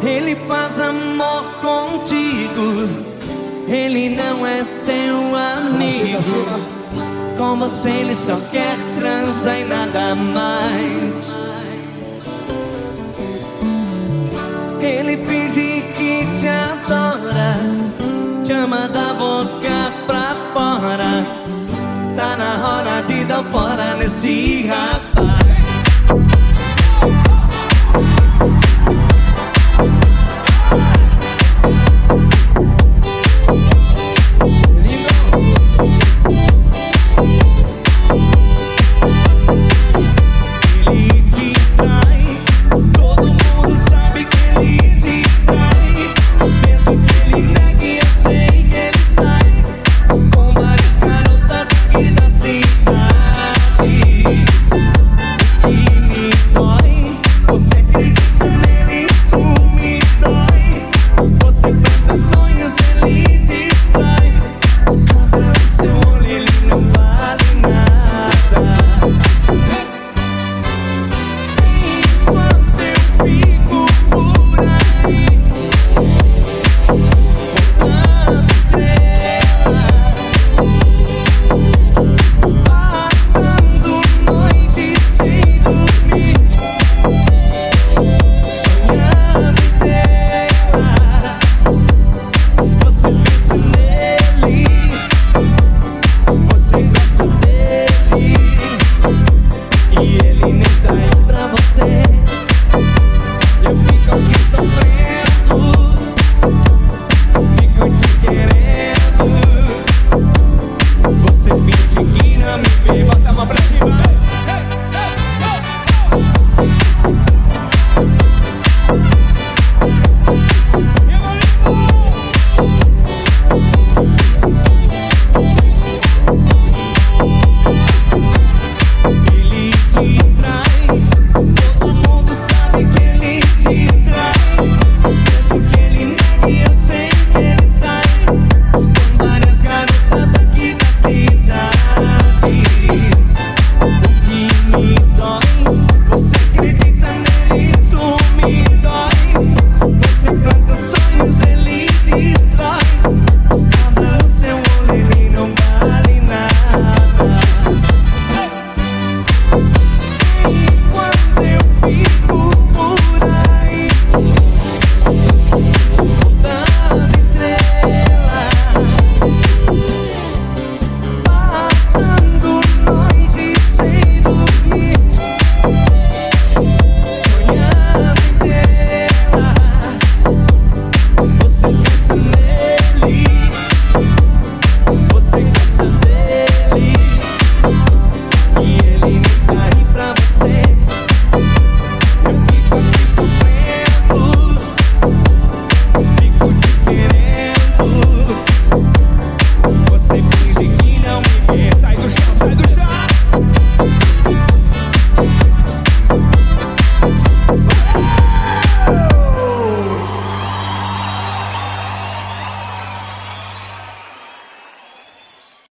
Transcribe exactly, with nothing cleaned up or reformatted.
Ele faz amor contigo, ele não é seu amigo. Com você ele só quer transar e nada mais. Ele finge que te adora, te ama da boca pra fora. Tá na hora de dar fora nesse rapaz. E ele nem tá